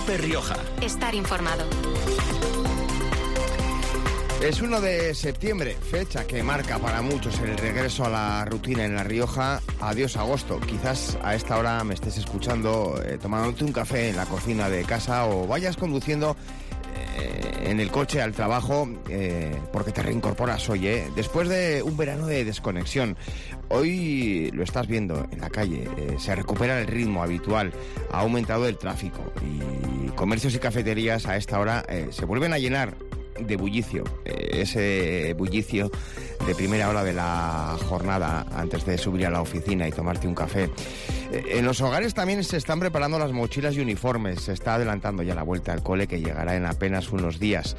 COPE Rioja. Estar informado. Es 1 de septiembre, fecha que marca para muchos el regreso a la rutina en La Rioja. Adiós agosto. Quizás a esta hora me estés escuchando tomándote un café en la cocina de casa o vayas conduciendo en el coche al trabajo porque te reincorporas hoy, después de un verano de desconexión. Hoy lo estás viendo en la calle, se recupera el ritmo habitual, ha aumentado el tráfico y comercios y cafeterías a esta hora se vuelven a llenar de bullicio, ese bullicio de primera hora de la jornada antes de subir a la oficina y tomarte un café. En los hogares también se están preparando las mochilas y uniformes, se está adelantando ya la vuelta al cole que llegará en apenas unos días.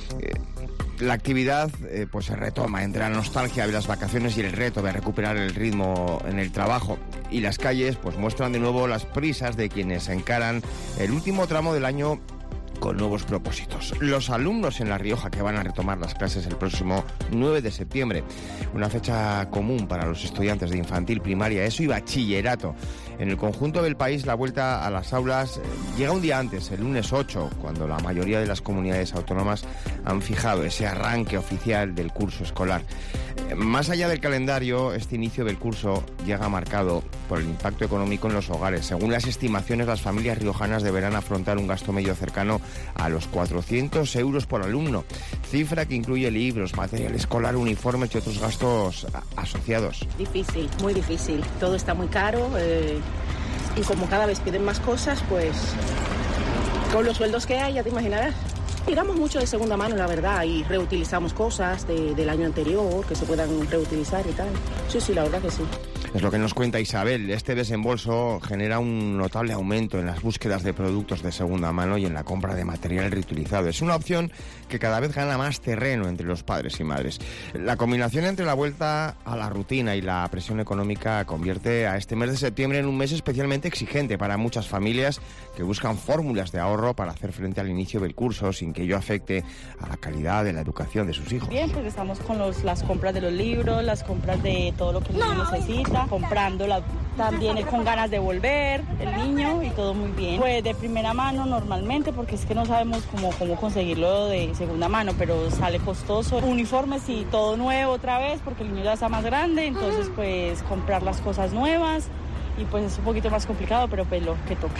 La actividad pues se retoma entre la nostalgia de las vacaciones y el reto de recuperar el ritmo en el trabajo. Y las calles pues muestran de nuevo las prisas de quienes encaran el último tramo del año con nuevos propósitos. Los alumnos en La Rioja que van a retomar las clases el próximo 9 de septiembre, una fecha común para los estudiantes de infantil, primaria, ESO y bachillerato. En el conjunto del país la vuelta a las aulas llega un día antes, el lunes 8, cuando la mayoría de las comunidades autónomas han fijado ese arranque oficial del curso escolar. Más allá del calendario, este inicio del curso llega marcado por el impacto económico en los hogares. Según las estimaciones, las familias riojanas deberán afrontar un gasto medio cercano a los 400 euros por alumno, cifra que incluye libros, material escolar, uniformes y otros gastos asociados. Difícil, muy difícil. Todo está muy caro y como cada vez piden más cosas, pues con los sueldos que hay, ya te imaginarás. Tiramos mucho de segunda mano, la verdad, y reutilizamos cosas del año anterior que se puedan reutilizar y tal. Sí, la verdad que sí. Es lo que nos cuenta Isabel. Este desembolso genera un notable aumento en las búsquedas de productos de segunda mano y en la compra de material reutilizado. Es una opción que cada vez gana más terreno entre los padres y madres. La combinación entre la vuelta a la rutina y la presión económica convierte a este mes de septiembre en un mes especialmente exigente para muchas familias que buscan fórmulas de ahorro para hacer frente al inicio del curso sin que ello afecte a la calidad de la educación de sus hijos. Bien, porque estamos con las compras de los libros, las compras de todo lo que el niño necesita, comprándola también con ganas de volver el niño y todo muy bien. Pues de primera mano normalmente, porque es que no sabemos cómo conseguirlo de segunda mano, pero sale costoso. Uniformes y todo nuevo otra vez, porque el niño ya está más grande, entonces pues comprar las cosas nuevas y pues es un poquito más complicado, pero pues lo que toca.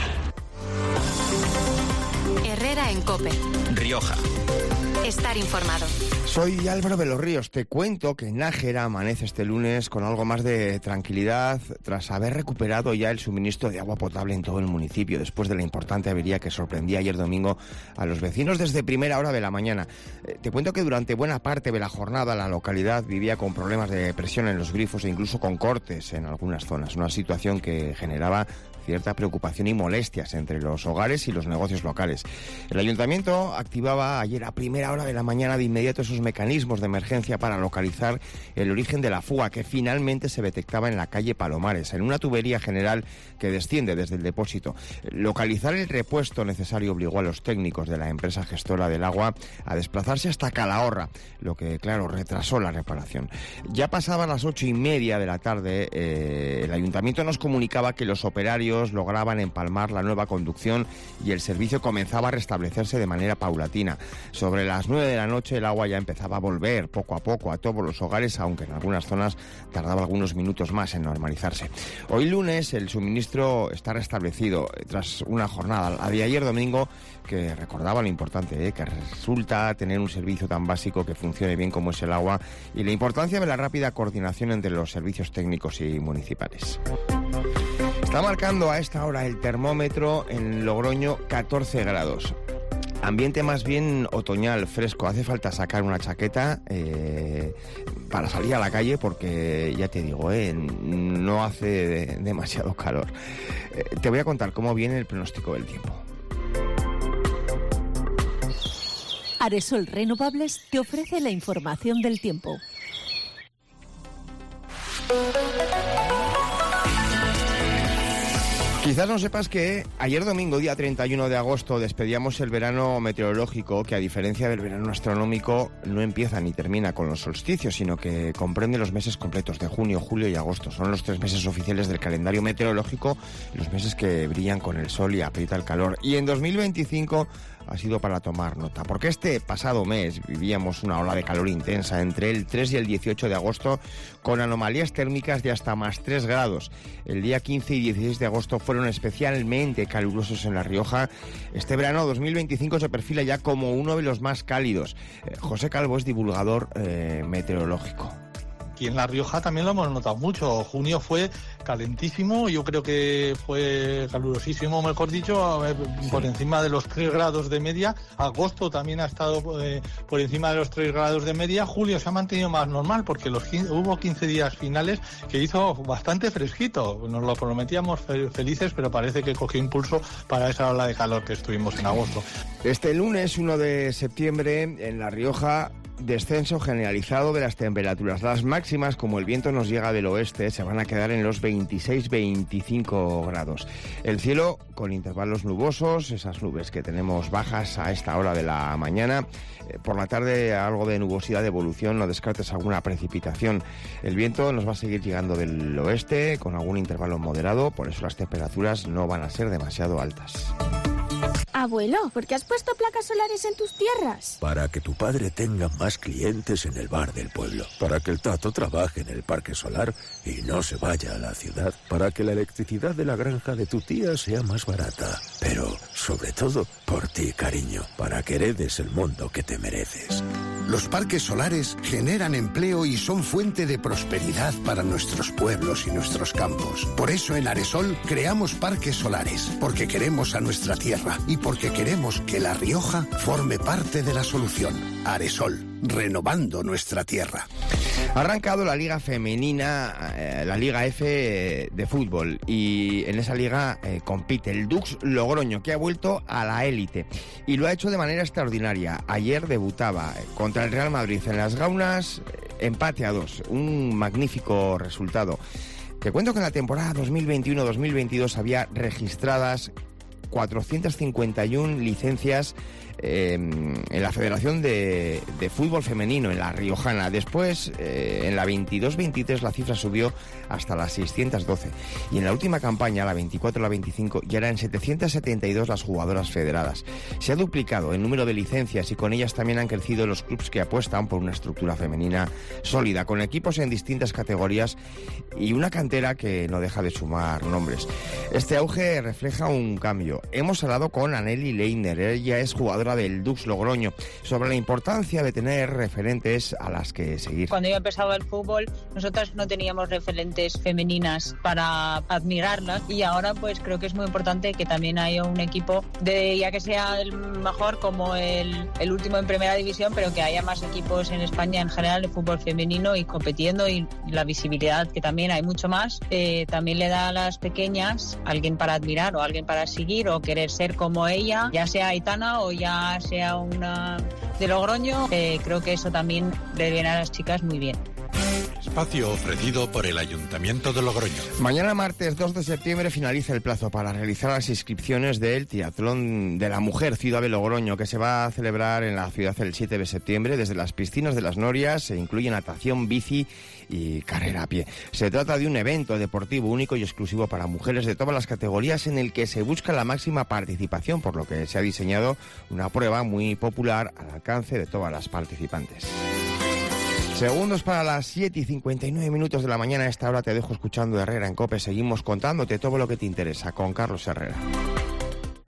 Herrera en COPE. Rioja. Estar informado. Soy Álvaro de los Ríos. Te cuento que Nájera amanece este lunes con algo más de tranquilidad tras haber recuperado ya el suministro de agua potable en todo el municipio después de la importante avería que sorprendía ayer domingo a los vecinos desde primera hora de la mañana. Te cuento que durante buena parte de la jornada la localidad vivía con problemas de presión en los grifos e incluso con cortes en algunas zonas, una situación que generaba cierta preocupación y molestias entre los hogares y los negocios locales. El ayuntamiento activaba ayer a primera hora de la mañana de inmediato esos mecanismos de emergencia para localizar el origen de la fuga que finalmente se detectaba en la calle Palomares, en una tubería general que desciende desde el depósito. Localizar el repuesto necesario obligó a los técnicos de la empresa gestora del agua a desplazarse hasta Calahorra, lo que, claro, retrasó la reparación. Ya pasaban las 8:30 de la tarde, el ayuntamiento nos comunicaba que los operarios lograban empalmar la nueva conducción y el servicio comenzaba a restablecerse de manera paulatina. Sobre las 9 de la noche el agua ya empezaba a volver poco a poco a todos los hogares, aunque en algunas zonas tardaba algunos minutos más en normalizarse. Hoy lunes el suministro está restablecido tras una jornada, la de ayer domingo, que recordaba lo importante que resulta tener un servicio tan básico que funcione bien como es el agua y la importancia de la rápida coordinación entre los servicios técnicos y municipales. Está marcando a esta hora el termómetro en Logroño 14 grados. Ambiente más bien otoñal, fresco. Hace falta sacar una chaqueta para salir a la calle porque, ya te digo, no hace demasiado calor. Te voy a contar cómo viene el pronóstico del tiempo. Aresol Renovables te ofrece la información del tiempo. Quizás no sepas que ayer domingo, día 31 de agosto, despedíamos el verano meteorológico, que a diferencia del verano astronómico no empieza ni termina con los solsticios, sino que comprende los meses completos de junio, julio y agosto. Son los 3 meses oficiales del calendario meteorológico, los meses que brillan con el sol y aprieta el calor. Y en 2025 ha sido para tomar nota, porque este pasado mes vivíamos una ola de calor intensa entre el 3 y el 18 de agosto, con anomalías térmicas de hasta más 3 grados. El día 15 y 16 de agosto fueron especialmente calurosos en La Rioja. Este verano 2025 se perfila ya como uno de los más cálidos. José Calvo es divulgador meteorológico. Aquí en La Rioja también lo hemos notado mucho. Junio fue calentísimo, yo creo que fue calurosísimo, mejor dicho, por encima de los 3 grados de media. Agosto también ha estado por encima de los 3 grados de media. Julio se ha mantenido más normal porque hubo 15 días finales que hizo bastante fresquito. Nos lo prometíamos felices, pero parece que cogió impulso para esa ola de calor que estuvimos en agosto. Este lunes 1 de septiembre en La Rioja, descenso generalizado de las temperaturas. Las máximas, como el viento nos llega del oeste, se van a quedar en los 26-25 grados. El cielo con intervalos nubosos, esas nubes que tenemos bajas a esta hora de la mañana. Por la tarde algo de nubosidad de evolución, no descartes alguna precipitación. El viento nos va a seguir llegando del oeste con algún intervalo moderado, por eso las temperaturas no van a ser demasiado altas. Abuelo, ¿por qué has puesto placas solares en tus tierras? Para que tu padre tenga más clientes en el bar del pueblo. Para que el Tato trabaje en el parque solar y no se vaya a la ciudad. Para que la electricidad de la granja de tu tía sea más barata. Pero, sobre todo, por ti, cariño. Para que heredes el mundo que te mereces. Los parques solares generan empleo y son fuente de prosperidad para nuestros pueblos y nuestros campos. Por eso en Aresol creamos parques solares, porque queremos a nuestra tierra y porque queremos que La Rioja forme parte de la solución. Aresol, renovando nuestra tierra. Ha arrancado la Liga Femenina, la Liga F de fútbol, y en esa liga compite el Dux Logroño, que ha vuelto a la élite y lo ha hecho de manera extraordinaria. Ayer debutaba contra el Real Madrid en Las Gaunas, empate a 2, un magnífico resultado. Te cuento que en la temporada 2021-2022 había registradas 451 licencias en la Federación de Fútbol Femenino, en la Riojana. Después, en la 22-23, la cifra subió hasta las 612. Y en la última campaña, la 24-25, ya eran 772 las jugadoras federadas. Se ha duplicado el número de licencias y con ellas también han crecido los clubes que apuestan por una estructura femenina sólida, con equipos en distintas categorías y una cantera que no deja de sumar nombres. Este auge refleja un cambio. Hemos hablado con Anneli Leiner, ella es jugadora del Dux Logroño, sobre la importancia de tener referentes a las que seguir. Cuando yo empezaba el fútbol, nosotras no teníamos referentes femeninas para admirarlas y ahora pues creo que es muy importante que también haya un equipo, ya que sea el mejor como el último en primera división, pero que haya más equipos en España en general de fútbol femenino y compitiendo, y la visibilidad, que también hay mucho más, también le da a las pequeñas alguien para admirar o alguien para seguir o querer ser como ella, ya sea Aitana o ya sea una de Logroño. Creo que eso también le viene a las chicas muy bien. Espacio ofrecido por el Ayuntamiento de Logroño. Mañana martes 2 de septiembre finaliza el plazo para realizar las inscripciones del Triatlón de la Mujer Ciudad de Logroño, que se va a celebrar en la ciudad el 7 de septiembre. Desde las piscinas de las Norias se incluye natación, bici y carrera a pie. Se trata de un evento deportivo único y exclusivo para mujeres de todas las categorías, en el que se busca la máxima participación, por lo que se ha diseñado una prueba muy popular al alcance de todas las participantes. Segundos para las 7:59 de la mañana. A esta hora te dejo escuchando Herrera en COPE. Seguimos contándote todo lo que te interesa con Carlos Herrera.